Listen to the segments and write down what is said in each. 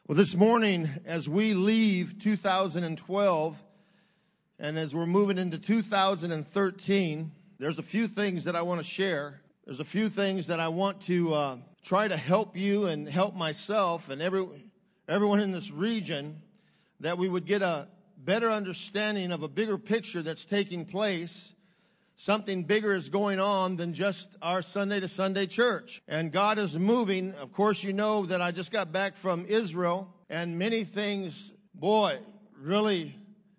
Well, this morning, as we leave 2012, and as we're moving into 2013, there's a few things that I want to share. There's a few things that I want to try to help you and help myself and everyone in this region, that we would get a better understanding of a bigger picture that's taking place. Something bigger is going on than just our Sunday to Sunday church. And God is moving. Of course, you know that I just got back from Israel, and many things, really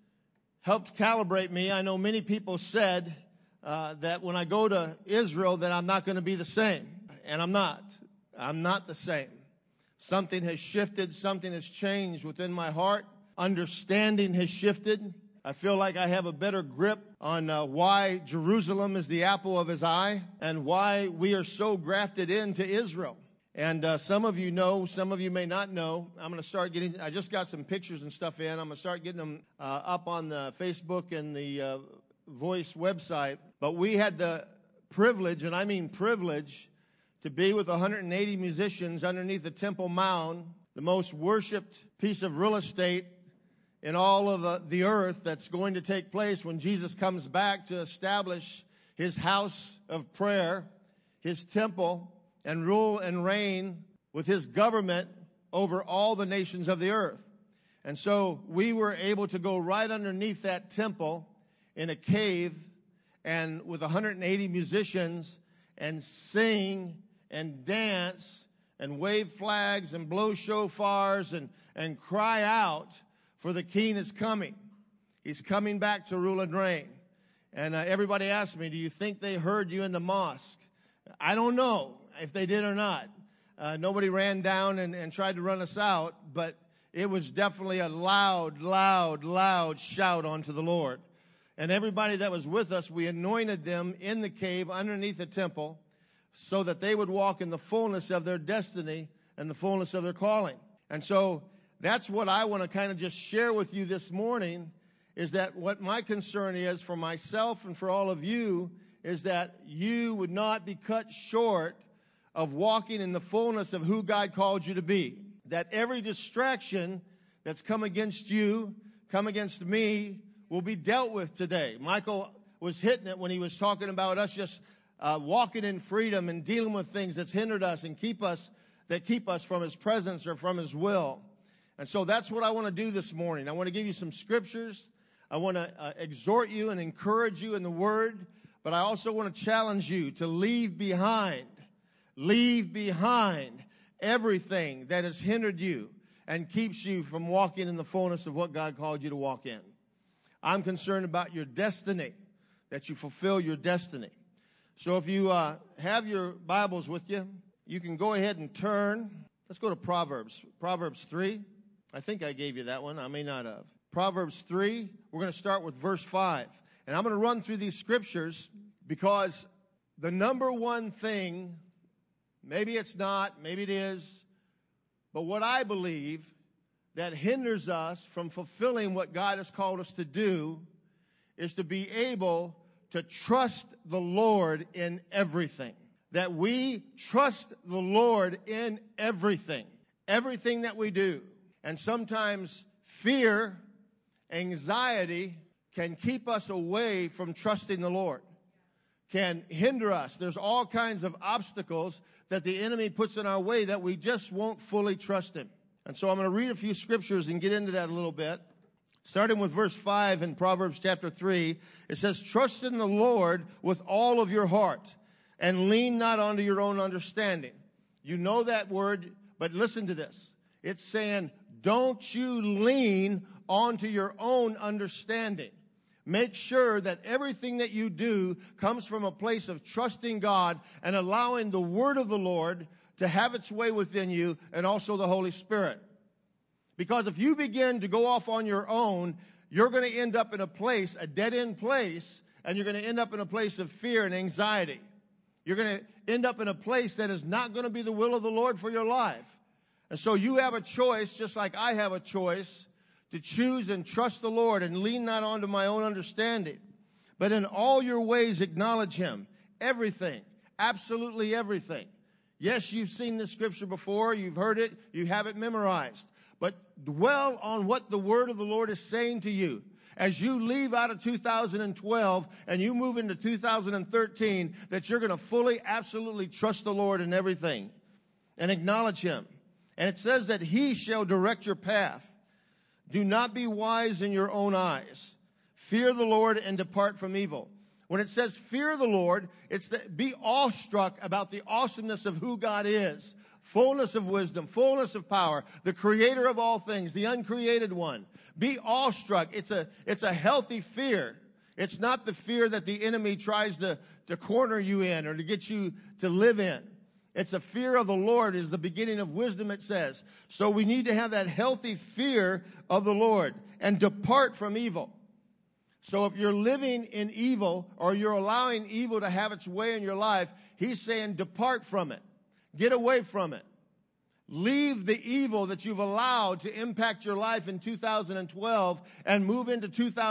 helped calibrate me. I know many people said that when I go to Israel that I'm not going to be the same. And I'm not. I'm not the same. Something has shifted. Something has changed within my heart. Understanding has shifted. I feel like I have a better grip on why Jerusalem is the apple of his eye and why we are so grafted into Israel. And some of you know, some of you may not know. I'm going to start getting, I just got some pictures and stuff in. I'm going to start getting them up on the Facebook and the Voice website. But we had the privilege, and I mean privilege, to be with 180 musicians underneath the Temple Mount, the most worshiped piece of real estate in all of the earth that's going to take place when Jesus comes back to establish his house of prayer, his temple, and rule and reign with his government over all the nations of the earth. And so we were able to go right underneath that temple in a cave and with 180 musicians and sing and dance and wave flags and blow shofars and cry out, for the king is coming. He's coming back to rule and reign. And everybody asked me, do you think they heard you in the mosque? I don't know if they did or not. Nobody ran down and tried to run us out, but it was definitely a loud, loud, loud shout unto the Lord. And everybody that was with us, we anointed them in the cave underneath the temple so that they would walk in the fullness of their destiny and the fullness of their calling. And so that's what I want to kind of just share with you this morning, is that what my concern is for myself and for all of you is that you would not be cut short of walking in the fullness of who God called you to be. That every distraction that's come against you, come against me, will be dealt with today. Michael was hitting it when he was talking about us just walking in freedom and dealing with things that's hindered us and keep us from his presence or from his will. And so that's what I want to do this morning. I want to give you some scriptures. I want to exhort you and encourage you in the word. But I also want to challenge you to leave behind everything that has hindered you and keeps you from walking in the fullness of what God called you to walk in. I'm concerned about your destiny, that you fulfill your destiny. So if you have your Bibles with you, you can go ahead and turn. Let's go to Proverbs 3. I think I gave you that one. I may not have. Proverbs 3, we're going to start with verse 5. And I'm going to run through these scriptures because the number one thing, maybe it's not, maybe it is, but what I believe that hinders us from fulfilling what God has called us to do is to be able to trust the Lord in everything. That we trust the Lord in everything that we do. And sometimes fear, anxiety can keep us away from trusting the Lord, can hinder us. There's all kinds of obstacles that the enemy puts in our way that we just won't fully trust him. And so I'm going to read a few scriptures and get into that a little bit. Starting with verse 5 in Proverbs chapter 3, it says, trust in the Lord with all of your heart and lean not onto your own understanding. You know that word, but listen to this. It's saying, don't you lean onto your own understanding. Make sure that everything that you do comes from a place of trusting God and allowing the word of the Lord to have its way within you and also the Holy Spirit. Because if you begin to go off on your own, you're going to end up in a place, a dead-end place, and you're going to end up in a place of fear and anxiety. You're going to end up in a place that is not going to be the will of the Lord for your life. And so you have a choice, just like I have a choice, to choose and trust the Lord and lean not onto my own understanding. But in all your ways acknowledge him. Everything, absolutely everything. Yes, you've seen this scripture before, you've heard it, you have it memorized. but dwell on what the word of the Lord is saying to you. As you leave out of 2012 and you move into 2013, that you're going to fully, absolutely trust the Lord in everything and acknowledge him. And it says that he shall direct your path. Do not be wise in your own eyes. Fear the Lord and depart from evil. When it says fear the Lord, it's be awestruck about the awesomeness of who God is. Fullness of wisdom, fullness of power, the creator of all things, the uncreated one. Be awestruck. It's a healthy fear. It's not the fear that the enemy tries to corner you in or to get you to live in. It's a fear of the Lord is the beginning of wisdom, it says. So we need to have that healthy fear of the Lord and depart from evil. So if you're living in evil or you're allowing evil to have its way in your life, he's saying depart from it. Get away from it. Leave the evil that you've allowed to impact your life in 2012 and move into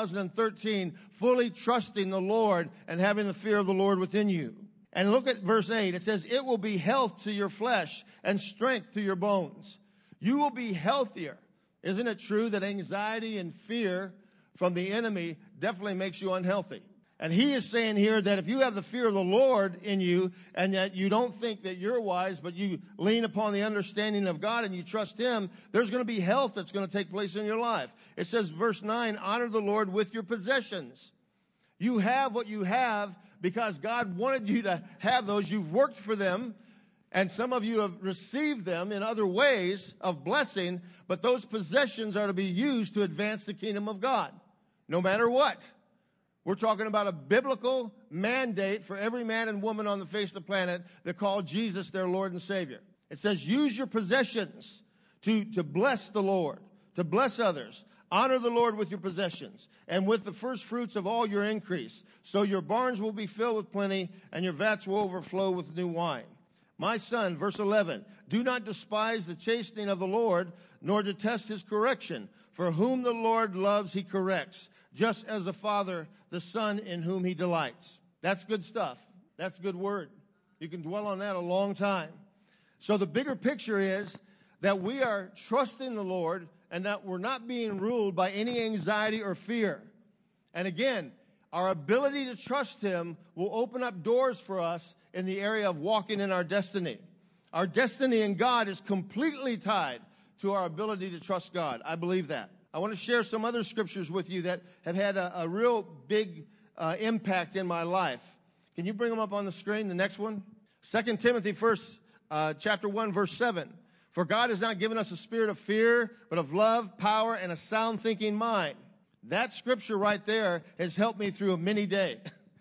2013 fully trusting the Lord and having the fear of the Lord within you. And look at verse 8. It says, it will be health to your flesh and strength to your bones. You will be healthier. Isn't it true that anxiety and fear from the enemy definitely makes you unhealthy? And he is saying here that if you have the fear of the Lord in you and that you don't think that you're wise, but you lean upon the understanding of God and you trust him, there's going to be health that's going to take place in your life. It says, verse 9, honor the Lord with your possessions. You have what you have because God wanted you to have those. You've worked for them, and some of you have received them in other ways of blessing, but those possessions are to be used to advance the kingdom of God, no matter what. We're talking about a biblical mandate for every man and woman on the face of the planet that call Jesus their Lord and Savior. It says, use your possessions to bless the Lord, to bless others. Honor the Lord with your possessions and with the first fruits of all your increase. So your barns will be filled with plenty and your vats will overflow with new wine. My son, verse 11, do not despise the chastening of the Lord, nor detest his correction. For whom the Lord loves, he corrects, just as the Father, the Son in whom he delights. That's good stuff. That's good word. You can dwell on that a long time. So the bigger picture is that we are trusting the Lord and that we're not being ruled by any anxiety or fear. And again, our ability to trust him will open up doors for us in the area of walking in our destiny. Our destiny in God is completely tied to our ability to trust God. I believe that. I want to share some other scriptures with you that have had a real big impact in my life. Can you bring them up on the screen, the next one? 2 Timothy chapter 1, verse 7. For God has not given us a spirit of fear, but of love, power, and a sound thinking mind. That scripture right there has helped me through many days,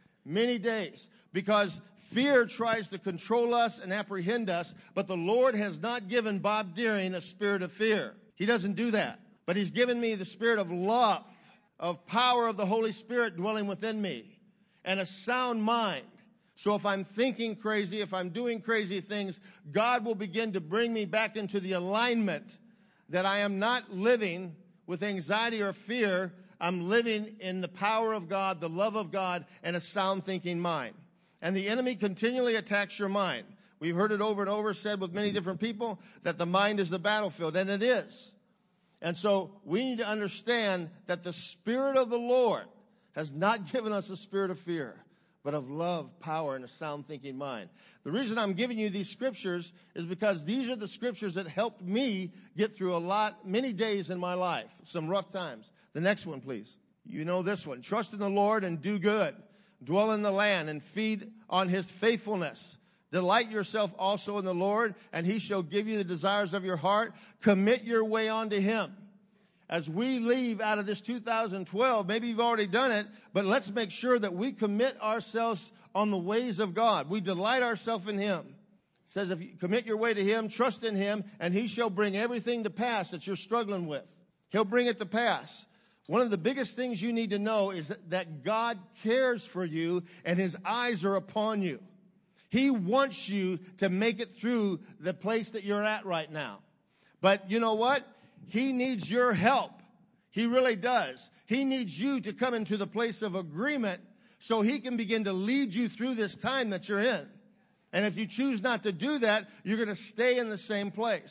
because fear tries to control us and apprehend us, but the Lord has not given Bob Deering a spirit of fear. He doesn't do that. But he's given me the spirit of love, of power of the Holy Spirit dwelling within me, and a sound mind. So if I'm thinking crazy, if I'm doing crazy things, God will begin to bring me back into the alignment that I am not living with anxiety or fear. I'm living in the power of God, the love of God, and a sound thinking mind. And the enemy continually attacks your mind. We've heard it over and over said with many different people that the mind is the battlefield, and it is. And so we need to understand that the Spirit of the Lord has not given us a spirit of fear, but of love, power, and a sound thinking mind. The reason I'm giving you these scriptures is because these are the scriptures that helped me get through many days in my life, some rough times. The next one, please. You know this one. Trust in the Lord and do good. Dwell in the land and feed on his faithfulness. Delight yourself also in the Lord, and he shall give you the desires of your heart. Commit your way unto him. As we leave out of this 2012, maybe you've already done it, but let's make sure that we commit ourselves on the ways of God. We delight ourselves in him. It says if you commit your way to him, trust in him, and he shall bring everything to pass that you're struggling with. He'll bring it to pass. One of the biggest things you need to know is that God cares for you and his eyes are upon you. He wants you to make it through the place that you're at right now. But you know what? He needs your help. He really does. He needs you to come into the place of agreement so he can begin to lead you through this time that you're in. And if you choose not to do that, you're going to stay in the same place.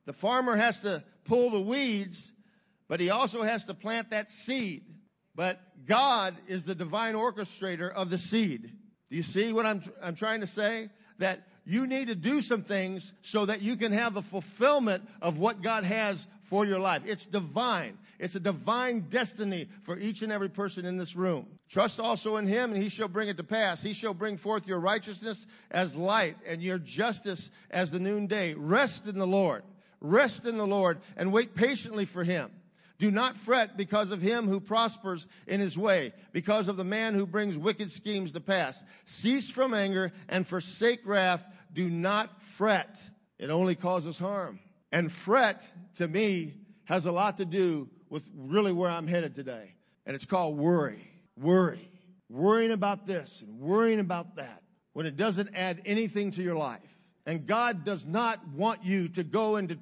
The farmer has to pull the weeds, but he also has to plant that seed. But God is the divine orchestrator of the seed. Do you see what I'm trying to say? That you need to do some things so that you can have the fulfillment of what God has for your life. It's divine. It's a divine destiny for each and every person in this room. Trust also in him, and he shall bring it to pass. He shall bring forth your righteousness as light and your justice as the noonday. Rest in the Lord. Rest in the Lord and wait patiently for him. Do not fret because of him who prospers in his way, because of the man who brings wicked schemes to pass. Cease from anger and forsake wrath. Do not fret. It only causes harm. And fret, to me, has a lot to do with really where I'm headed today. And it's called worry. Worry. Worrying about this and worrying about that when it doesn't add anything to your life. And God does not want you to go into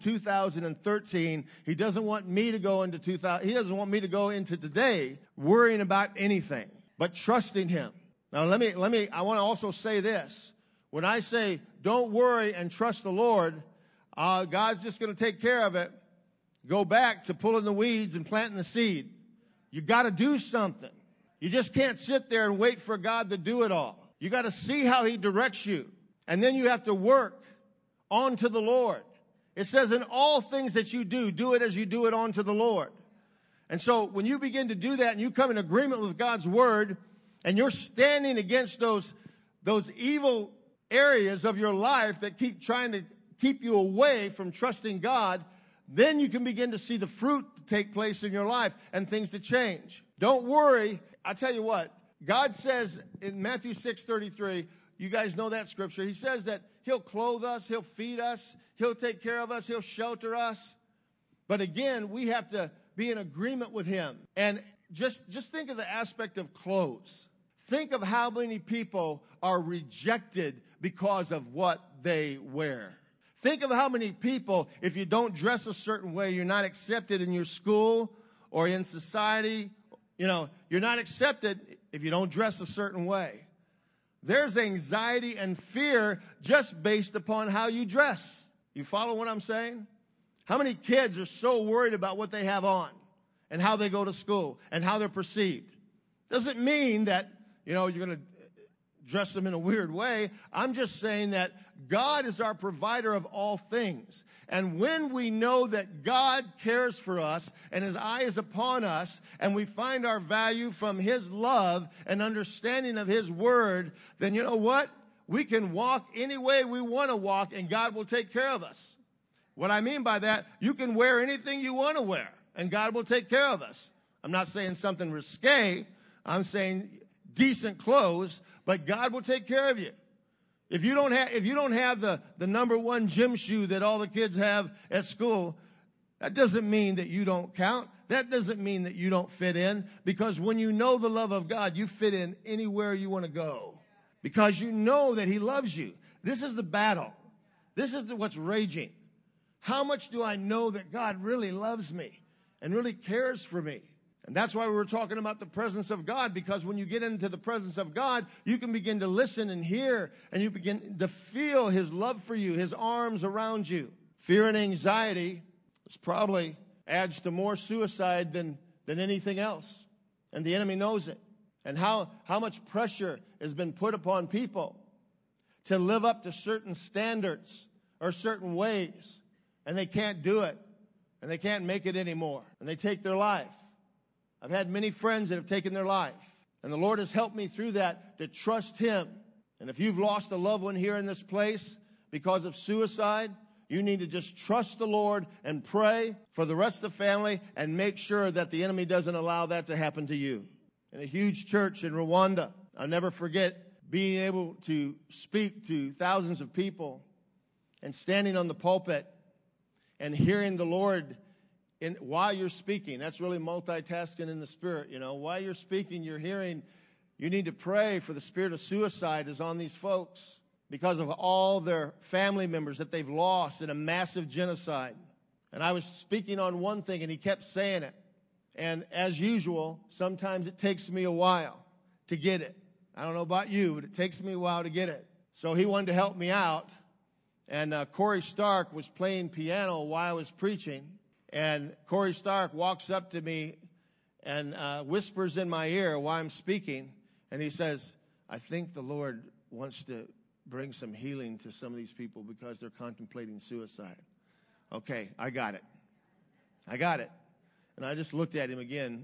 2013. He doesn't want me to go into 2000. He doesn't want me to go into today worrying about anything, but trusting him. Now, I want to also say this. When I say don't worry and trust the Lord, God's just going to take care of it. Go back to pulling the weeds and planting the seed. You got to do something. You just can't sit there and wait for God to do it all. You got to see how he directs you. And then you have to work onto the Lord. It says in all things that you do it as you do it unto the Lord. And so when you begin to do that and you come in agreement with God's word and you're standing against those evil areas of your life that keep trying to keep you away from trusting God, then you can begin to see the fruit take place in your life and things to change. Don't worry. I tell you what, God says in Matthew 6:33, you guys know that scripture. He says that he'll clothe us, he'll feed us, he'll take care of us, he'll shelter us. But again, we have to be in agreement with him. And just think of the aspect of clothes. Think of how many people are rejected because of what they wear. Think of how many people, if you don't dress a certain way, you're not accepted in your school or in society. You know, you're not accepted if you don't dress a certain way. There's anxiety and fear just based upon how you dress. You follow what I'm saying? How many kids are so worried about what they have on and how they go to school and how they're perceived? Doesn't mean that, you're going to dress them in a weird way. I'm just saying that God is our provider of all things. And when we know that God cares for us and his eye is upon us and we find our value from his love and understanding of his word, then you know what? We can walk any way we want to walk and God will take care of us. What I mean by that, you can wear anything you want to wear and God will take care of us. I'm not saying something risque. I'm saying decent clothes, but God will take care of you. If you don't have the number one gym shoe that all the kids have at school, that doesn't mean that you don't count. That doesn't mean that you don't fit in, because when you know the love of God, you fit in anywhere you want to go because you know that he loves you. This is the battle. This is what's raging. How much do I know that God really loves me and really cares for me? And that's why we were talking about the presence of God, because when you get into the presence of God, you can begin to listen and hear, and you begin to feel his love for you, his arms around you. Fear and anxiety probably adds to more suicide than anything else. And the enemy knows it. And how much pressure has been put upon people to live up to certain standards or certain ways, and they can't do it, and they can't make it anymore, and they take their life. I've had many friends that have taken their life, and the Lord has helped me through that to trust him. And if you've lost a loved one here in this place because of suicide, you need to just trust the Lord and pray for the rest of the family and make sure that the enemy doesn't allow that to happen to you. In a huge church in Rwanda, I'll never forget being able to speak to thousands of people and standing on the pulpit and hearing the Lord while you're speaking. That's really multitasking in the spirit, While you're speaking, you're hearing, you need to pray for the spirit of suicide is on these folks because of all their family members that they've lost in a massive genocide. And I was speaking on one thing, and he kept saying it. And as usual, sometimes it takes me a while to get it. I don't know about you, but it takes me a while to get it. So he wanted to help me out. And Corey Stark was playing piano while I was preaching. And Corey Stark walks up to me and whispers in my ear while I'm speaking. And he says, I think the Lord wants to bring some healing to some of these people because they're contemplating suicide. Okay, I got it. And I just looked at him again,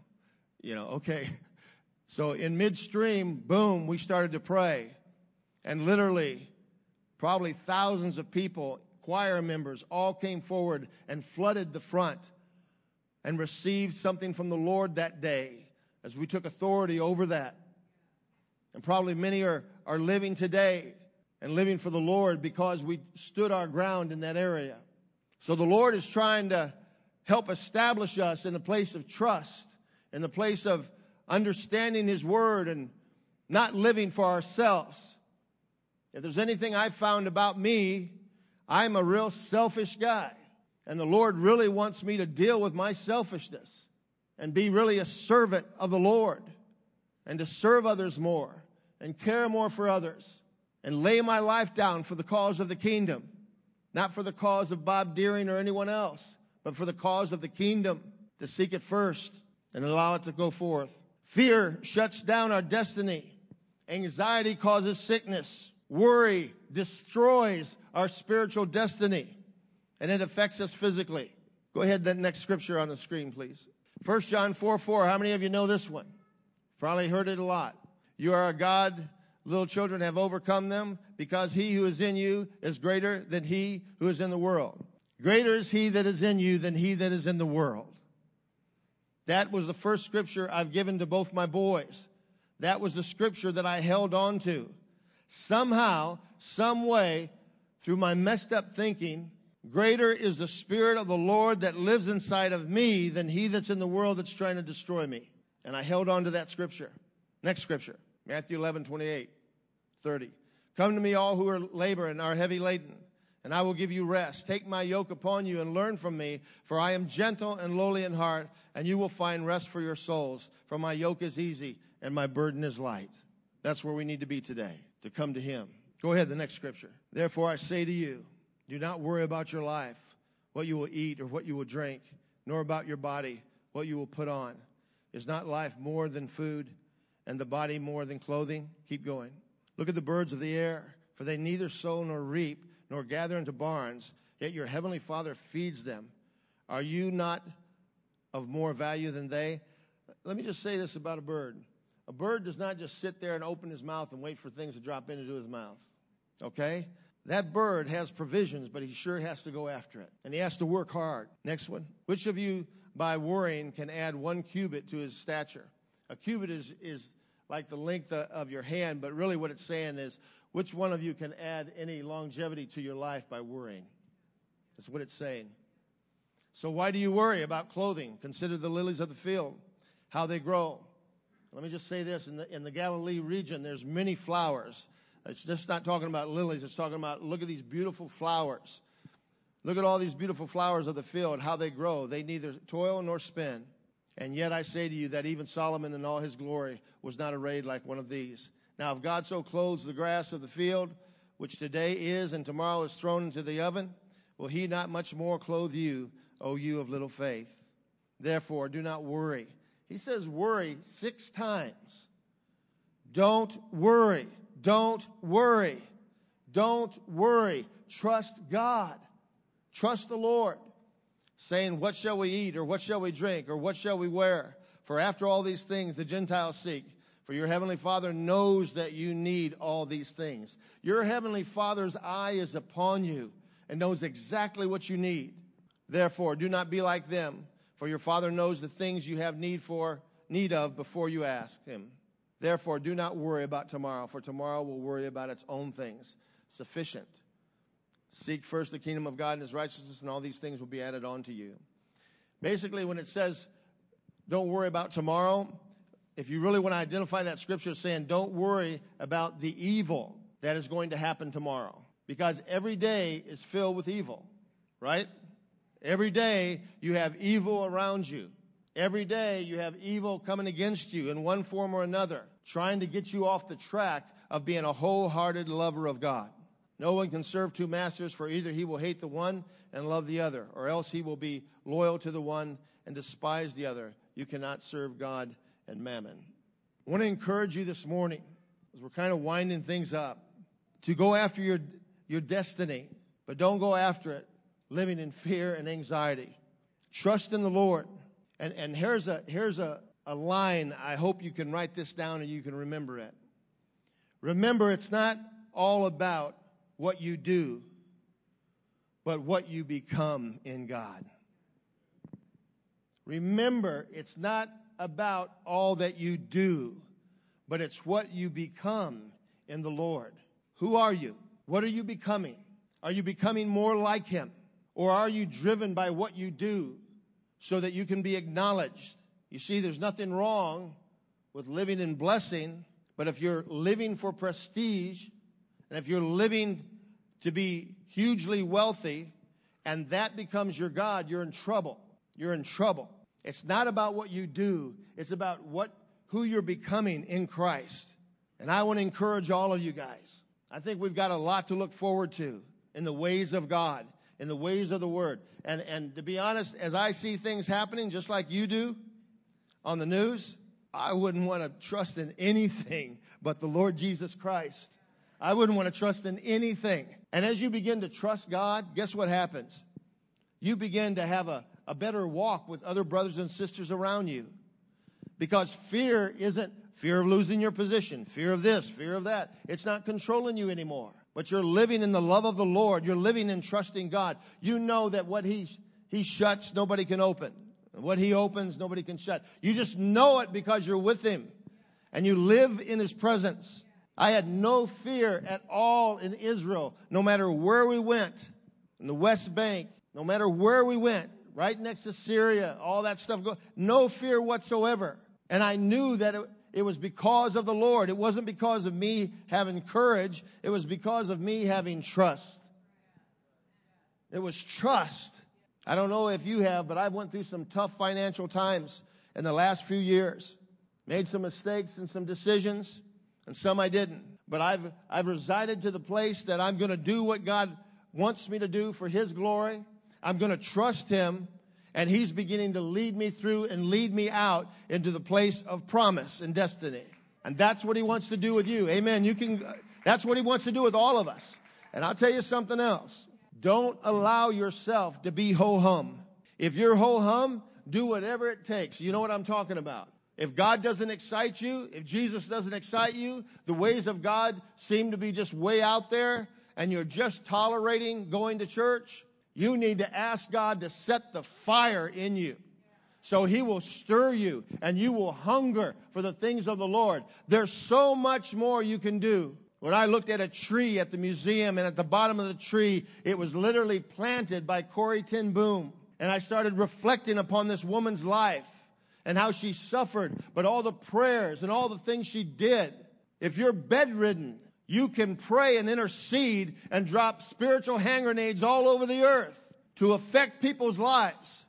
okay. So in midstream, boom, we started to pray. And literally, probably thousands of people, choir members, all came forward and flooded the front and received something from the Lord that day as we took authority over that. And probably many are living today and living for the Lord because we stood our ground in that area. So the Lord is trying to help establish us in a place of trust, in the place of understanding His Word and not living for ourselves. If there's anything I've found about me, I'm a real selfish guy. And the Lord really wants me to deal with my selfishness and be really a servant of the Lord and to serve others more and care more for others and lay my life down for the cause of the kingdom, not for the cause of Bob Deering or anyone else, but for the cause of the kingdom, to seek it first and allow it to go forth. Fear shuts down our destiny. Anxiety causes sickness. Worry destroys our spiritual destiny, and it affects us physically. Go ahead, that next scripture on the screen, please. 1 John 4:4. How many of you know this one? Probably heard it a lot. You are a God, little children have overcome them, because he who is in you is greater than he who is in the world. Greater is he that is in you than he that is in the world. That was the first scripture I've given to both my boys. That was the scripture that I held on to. Somehow, some way, through my messed up thinking, greater is the Spirit of the Lord that lives inside of me than he that's in the world that's trying to destroy me. And I held on to that scripture. Next scripture, Matthew 11:28-30. Come to me, all who are labor and are heavy laden, and I will give you rest. Take my yoke upon you and learn from me, for I am gentle and lowly in heart, and you will find rest for your souls. For my yoke is easy and my burden is light. That's where we need to be today, to come to him. Go ahead, the next scripture. Therefore I say to you, do not worry about your life, what you will eat or what you will drink, nor about your body, what you will put on. Is not life more than food, and the body more than clothing? Keep going. Look at the birds of the air, for they neither sow nor reap, nor gather into barns, yet your heavenly Father feeds them. Are you not of more value than they? Let me just say this about a bird. A bird does not just sit there and open his mouth and wait for things to drop into his mouth. Okay? That bird has provisions, but he sure has to go after it. And he has to work hard. Next one. Which of you, by worrying, can add 1 cubit to his stature? A cubit is like the length of your hand, but really what it's saying is, which one of you can add any longevity to your life by worrying? That's what it's saying. So why do you worry about clothing? Consider the lilies of the field, how they grow. Let me just say this. In the Galilee region, there's many flowers. It's just not talking about lilies. It's talking about, look at these beautiful flowers. Look at all these beautiful flowers of the field, how they grow. They neither toil nor spin. And yet I say to you that even Solomon in all his glory was not arrayed like one of these. Now if God so clothes the grass of the field, which today is and tomorrow is thrown into the oven, will he not much more clothe you, O you of little faith? Therefore, do not worry. He says worry 6 times. Don't worry. Don't worry. Don't worry. Trust God. Trust the Lord. Saying, what shall we eat, or what shall we drink, or what shall we wear? For after all these things the Gentiles seek. For your heavenly Father knows that you need all these things. Your heavenly Father's eye is upon you and knows exactly what you need. Therefore, do not be like them, for your Father knows the things you have need of before you ask him. Therefore, do not worry about tomorrow, for tomorrow will worry about its own things. Sufficient. Seek first the kingdom of God and his righteousness, and all these things will be added on to you. Basically, when it says, don't worry about tomorrow, if you really want to identify that scripture, it's saying, don't worry about the evil that is going to happen tomorrow. Because every day is filled with evil, right? Every day you have evil around you. Every day you have evil coming against you in one form or another, trying to get you off the track of being a wholehearted lover of God. No one can serve two masters, for either he will hate the one and love the other, or else he will be loyal to the one and despise the other. You cannot serve God and mammon. I want to encourage you this morning, as we're kind of winding things up, to go after your destiny, but don't go after it living in fear and anxiety. Trust in the Lord. And here's a line. I hope you can write this down and you can remember it. Remember, it's not all about what you do, but what you become in God. Remember, it's not about all that you do, but it's what you become in the Lord. Who are you? What are you becoming? Are you becoming more like Him? Or are you driven by what you do so that you can be acknowledged? You see, there's nothing wrong with living in blessing, but if you're living for prestige, and if you're living to be hugely wealthy, and that becomes your God, you're in trouble. You're in trouble. It's not about what you do. It's about who you're becoming in Christ. And I want to encourage all of you guys. I think we've got a lot to look forward to in the ways of God, in the ways of the Word. And to be honest, as I see things happening, just like you do on the news, I wouldn't want to trust in anything but the Lord Jesus Christ. I wouldn't want to trust in anything. And as you begin to trust God, guess what happens? You begin to have a better walk with other brothers and sisters around you. Because fear isn't fear of losing your position, fear of this, fear of that. It's not controlling you anymore. But you're living in the love of the Lord. You're living in trusting God. You know that what He shuts, nobody can open. And what He opens, nobody can shut. You just know it because you're with Him. And you live in His presence. I had no fear at all in Israel, no matter where we went, in the West Bank, no matter where we went, right next to Syria, all that stuff. No fear whatsoever. And I knew that it was because of the Lord. It wasn't because of me having courage. It was because of me having trust. It was trust. I don't know if you have, but I went through some tough financial times in the last few years. Made some mistakes and some decisions, and some I didn't. But I've resided to the place that I'm going to do what God wants me to do for His glory. I'm going to trust Him, and He's beginning to lead me through and lead me out into the place of promise and destiny. And that's what He wants to do with you. Amen. That's what He wants to do with all of us. And I'll tell you something else. Don't allow yourself to be ho-hum. If you're ho-hum, do whatever it takes. You know what I'm talking about. If God doesn't excite you, if Jesus doesn't excite you, the ways of God seem to be just way out there, and you're just tolerating going to church, you need to ask God to set the fire in you so He will stir you and you will hunger for the things of the Lord. There's so much more you can do. When I looked at a tree at the museum, and at the bottom of the tree, it was literally planted by Corrie ten Boom. And I started reflecting upon this woman's life and how she suffered, but all the prayers and all the things she did. If you're bedridden, you can pray and intercede and drop spiritual hand grenades all over the earth to affect people's lives.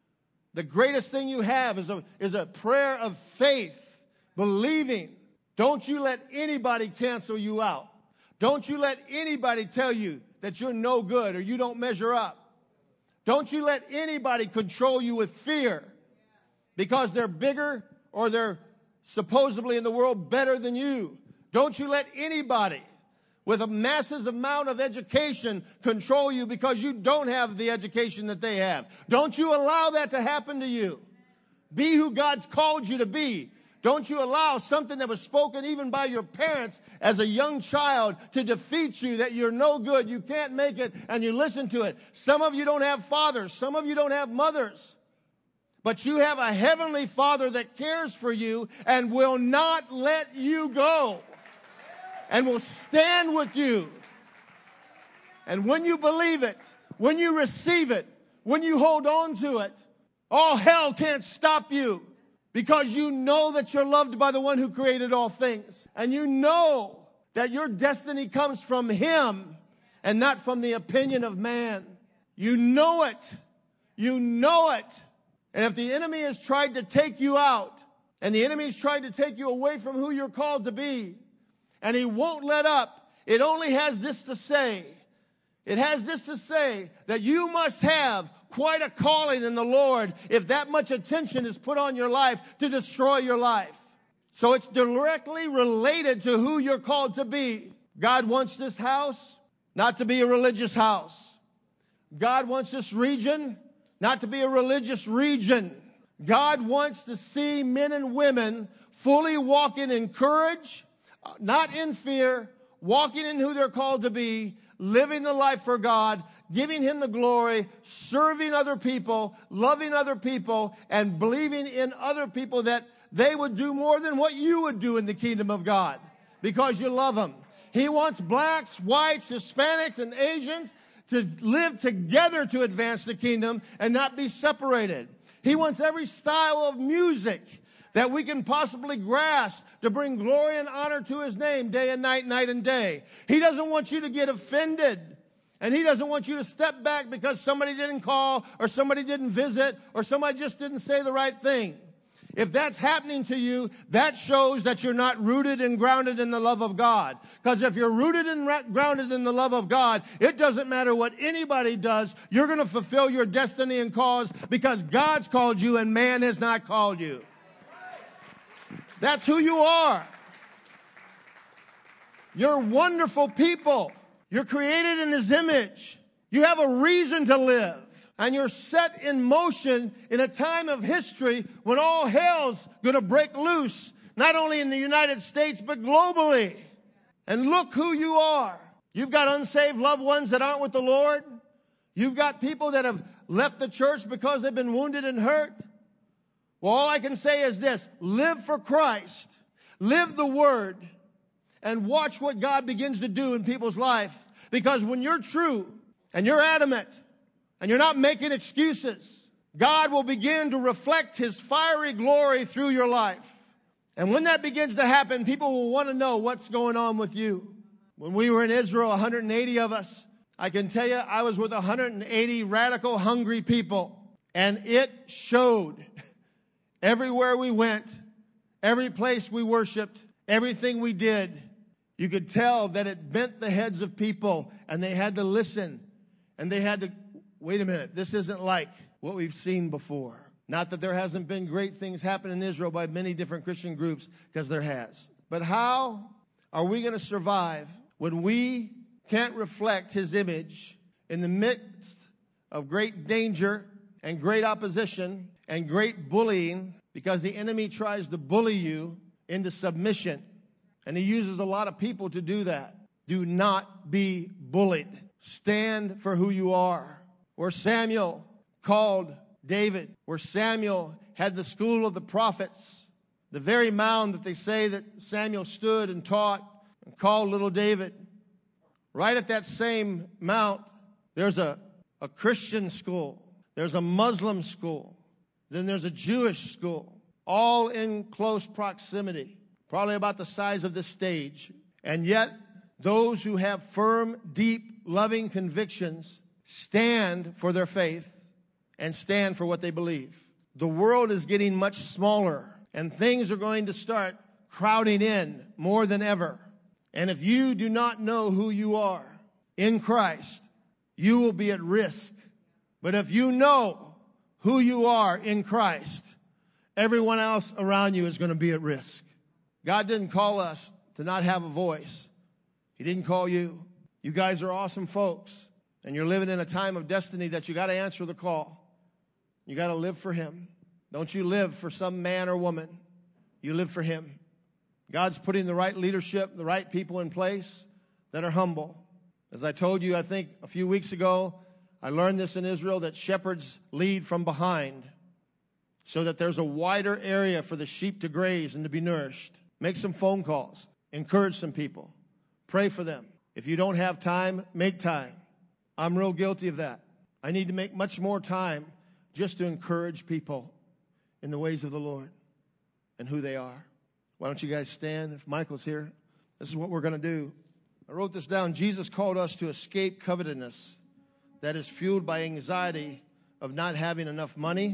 The greatest thing you have is a prayer of faith, believing. Don't you let anybody cancel you out. Don't you let anybody tell you that you're no good or you don't measure up. Don't you let anybody control you with fear because they're bigger or they're supposedly in the world better than you. Don't you let anybody with a massive amount of education control you because you don't have the education that they have. Don't you allow that to happen to you. Be who God's called you to be. Don't you allow something that was spoken even by your parents as a young child to defeat you, that you're no good, you can't make it, and you listen to it. Some of you don't have fathers. Some of you don't have mothers. But you have a heavenly Father that cares for you and will not let you go and will stand with you. And when you believe it, when you receive it, when you hold on to it, all hell can't stop you. Because you know that you're loved by the one who created all things. And you know that your destiny comes from Him and not from the opinion of man. You know it. You know it. And if the enemy has tried to take you out, and the enemy has tried to take you away from who you're called to be, and he won't let up, it only has this to say. It has this to say, that you must have quite a calling in the Lord if that much attention is put on your life to destroy your life. So it's directly related to who you're called to be. God wants this house not to be a religious house. God wants this region not to be a religious region. God wants to see men and women fully walking in courage, not in fear, walking in who they're called to be, living the life for God, giving Him the glory, serving other people, loving other people, and believing in other people that they would do more than what you would do in the kingdom of God because you love them. He wants blacks, whites, Hispanics, and Asians to live together to advance the kingdom and not be separated. He wants every style of music that we can possibly grasp to bring glory and honor to His name day and night, night and day. He doesn't want you to get offended. And He doesn't want you to step back because somebody didn't call or somebody didn't visit or somebody just didn't say the right thing. If that's happening to you, that shows that you're not rooted and grounded in the love of God. Because if you're rooted and grounded in the love of God, it doesn't matter what anybody does. You're going to fulfill your destiny and cause because God's called you and man has not called you. That's who you are. You're wonderful people. You're created in His image. You have a reason to live. And you're set in motion in a time of history when all hell's going to break loose, not only in the United States, but globally. And look who you are. You've got unsaved loved ones that aren't with the Lord. You've got people that have left the church because they've been wounded and hurt. Well, all I can say is this: live for Christ, live the Word, and watch what God begins to do in people's life. Because when you're true and you're adamant and you're not making excuses, God will begin to reflect His fiery glory through your life. And when that begins to happen, people will want to know what's going on with you. When we were in Israel, 180 of us, I can tell you I was with 180 radical, hungry people. And it showed. Everywhere we went, every place we worshiped, everything we did, you could tell that it bent the heads of people, and they had to listen, and they had to, wait a minute, this isn't like what we've seen before. Not that there hasn't been great things happen in Israel by many different Christian groups, because there has. But how are we going to survive when we can't reflect His image in the midst of great danger and great opposition and great bullying, because the enemy tries to bully you into submission. And he uses a lot of people to do that. Do not be bullied. Stand for who you are. Where Samuel called David, where Samuel had the school of the prophets, the very mound that they say that Samuel stood and taught and called little David, right at that same mount, there's a Christian school. There's a Muslim school. Then there's a Jewish school, all in close proximity, probably about the size of this stage. And yet, those who have firm, deep, loving convictions stand for their faith and stand for what they believe. The world is getting much smaller, and things are going to start crowding in more than ever. And if you do not know who you are in Christ, you will be at risk. But if you know who you are in Christ, everyone else around you is going to be at risk. God didn't call us to not have a voice. He didn't call you. You guys are awesome folks, and you're living in a time of destiny that you got to answer the call. You got to live for Him. Don't you live for some man or woman. You live for Him. God's putting the right leadership, the right people in place that are humble. As I told you, I think a few weeks ago, I learned this in Israel, that shepherds lead from behind so that there's a wider area for the sheep to graze and to be nourished. Make some phone calls. Encourage some people. Pray for them. If you don't have time, make time. I'm real guilty of that. I need to make much more time just to encourage people in the ways of the Lord and who they are. Why don't you guys stand? If Michael's here, this is what we're going to do. I wrote this down. Jesus called us to escape covetousness that is fueled by anxiety of not having enough money.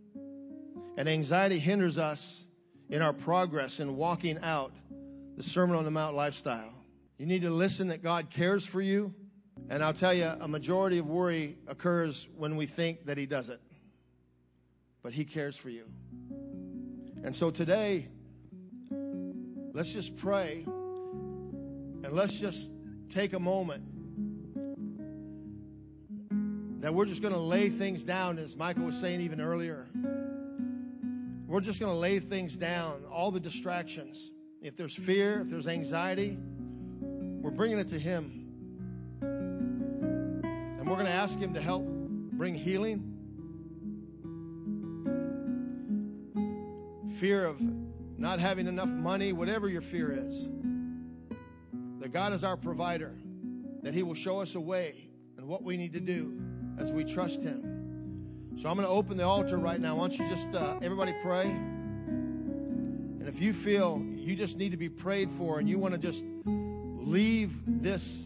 And anxiety hinders us in our progress in walking out the Sermon on the Mount lifestyle. You need to listen that God cares for you. And I'll tell you, a majority of worry occurs when we think that He doesn't. But He cares for you. And so today, let's just pray. And let's just take a moment that we're just going to lay things down, as Michael was saying even earlier. We're just going to lay things down, all the distractions. If there's fear, if there's anxiety, we're bringing it to Him. And we're going to ask Him to help bring healing. Fear of not having enough money, whatever your fear is. That God is our provider. That He will show us a way and what we need to do as we trust Him. So I'm going to open the altar right now. Why don't you just, everybody pray. And if you feel you just need to be prayed for and you want to just leave this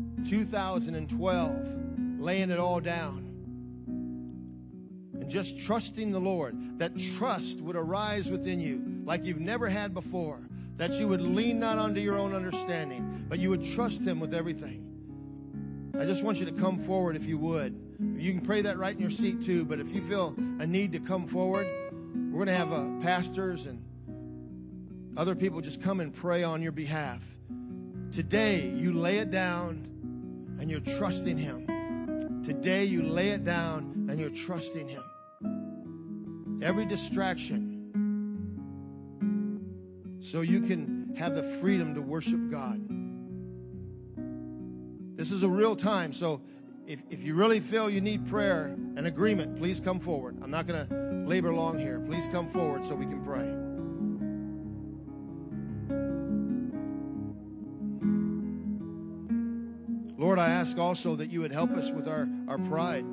2012 laying it all down and just trusting the Lord, that trust would arise within you like you've never had before, that you would lean not unto your own understanding, but you would trust Him with everything. I just want you to come forward if you would. You can pray that right in your seat too, but if you feel a need to come forward, we're going to have pastors and other people just come and pray on your behalf. Today, you lay it down and you're trusting Him. Today, you lay it down and you're trusting Him. Every distraction, so you can have the freedom to worship God. This is a real time, so if you really feel you need prayer and agreement, please come forward. I'm not going to labor long here. Please come forward so we can pray. Lord, I ask also that you would help us with our pride,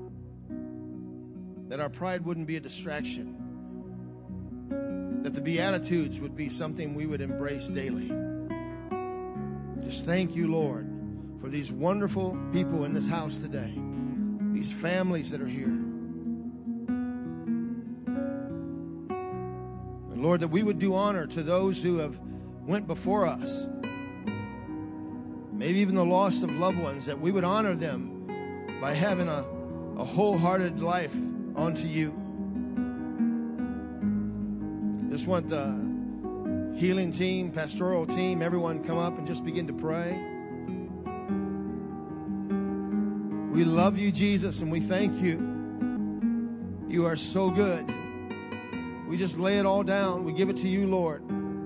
that our pride wouldn't be a distraction, that the Beatitudes would be something we would embrace daily. Just thank you, Lord, for these wonderful people in this house today, these families that are here. And Lord, that we would do honor to those who have went before us, maybe even the loss of loved ones, that we would honor them by having a wholehearted life unto you. Just want the healing team, pastoral team, everyone come up and just begin to pray. We love you, Jesus, and we thank you. You are so good. We just lay it all down. We give it to you, Lord.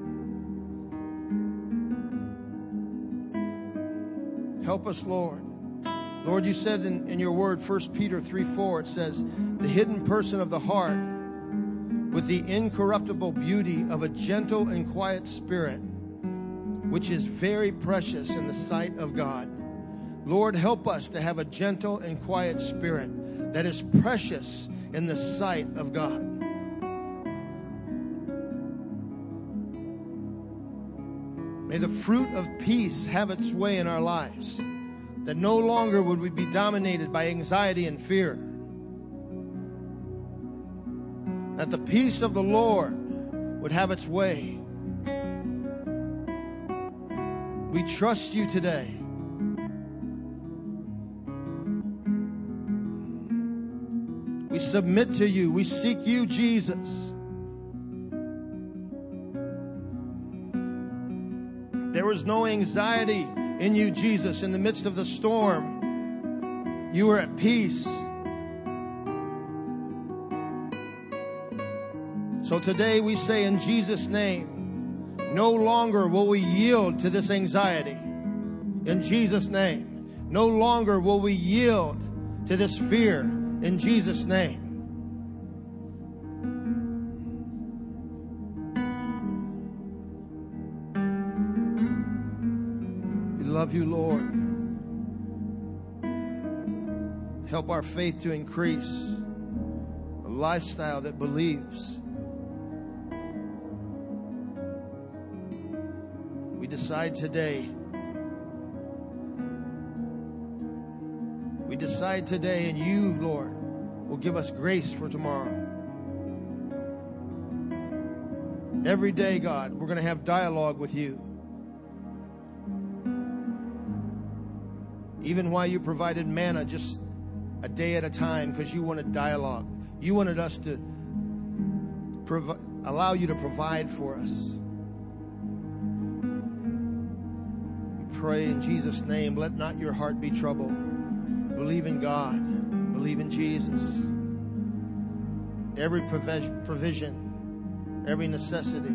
Help us, Lord. Lord, you said in your word, 1 Peter 3:4, it says, the hidden person of the heart with the incorruptible beauty of a gentle and quiet spirit, which is very precious in the sight of God. Lord, help us to have a gentle and quiet spirit that is precious in the sight of God. May the fruit of peace have its way in our lives, that no longer would we be dominated by anxiety and fear. That the peace of the Lord would have its way. We trust you today. We submit to you. We seek you, Jesus. There was no anxiety in you, Jesus, in the midst of the storm. You were at peace. So today we say in Jesus' name, no longer will we yield to this anxiety. In Jesus' name. No longer will we yield to this fear. In Jesus' name. We love you, Lord. Help our faith to increase. A lifestyle that believes. We decide today. We decide today, and you, Lord, will give us grace for tomorrow. Every day, God, we're going to have dialogue with you. Even while you provided manna just a day at a time, because you wanted dialogue. You wanted us to allow you to provide for us. We pray in Jesus' name, let not your heart be troubled. Believe in God. Believe in Jesus. Every provision, every necessity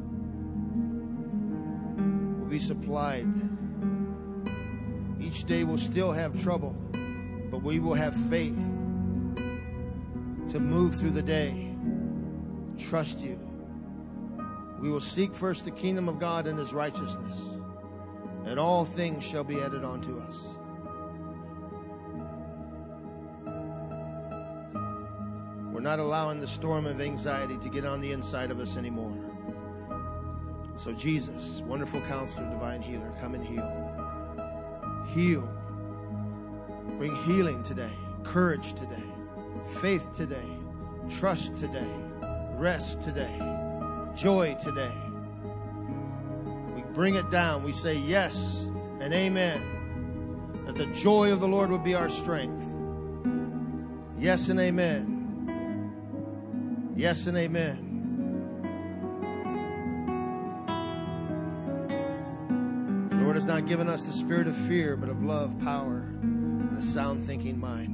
will be supplied. Each day will still have trouble, but we will have faith to move through the day. Trust you. We will seek first the kingdom of God and his righteousness, and all things shall be added unto us. We're not allowing the storm of anxiety to get on the inside of us anymore. So Jesus, wonderful counselor, divine healer, come and heal. Heal. Bring healing today, courage today, faith today, trust today, rest today, joy today. We bring it down. We say yes and amen. That the joy of the Lord would be our strength. Yes and amen. Yes and amen. The Lord has not given us the spirit of fear, but of love, power, and a sound thinking mind.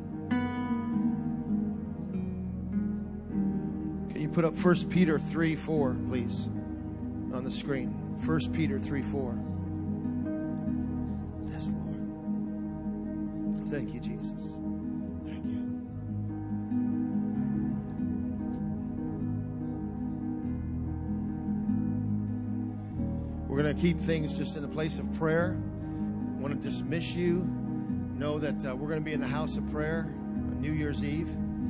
Can you put up 1 Peter 3:4, please, on the screen? 1 Peter 3:4. Yes, Lord. Thank you, Jesus. Thank you. We're going to keep things just in a place of prayer. I want to dismiss you. Know that we're going to be in the house of prayer on New Year's Eve.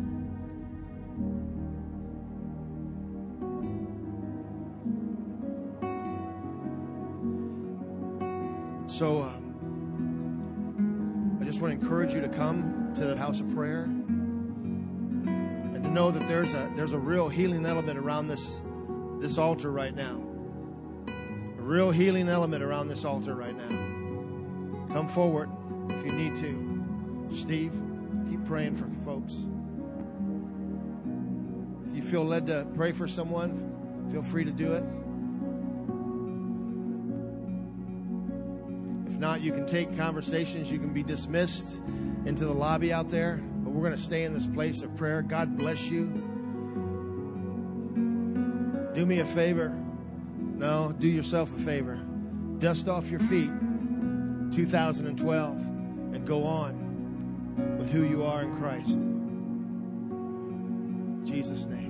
So I just want to encourage you to come to the house of prayer and to know that there's a real healing element around this altar right now. A real healing element around this altar right now. Come forward if you need to. Steve, keep praying for folks. If you feel led to pray for someone, feel free to do it. If not, you can take conversations. You can be dismissed into the lobby out there. But we're going to stay in this place of prayer. God bless you. Do me a favor. No, do yourself a favor. Dust off your feet 2012 and go on with who you are in Christ. In Jesus' name.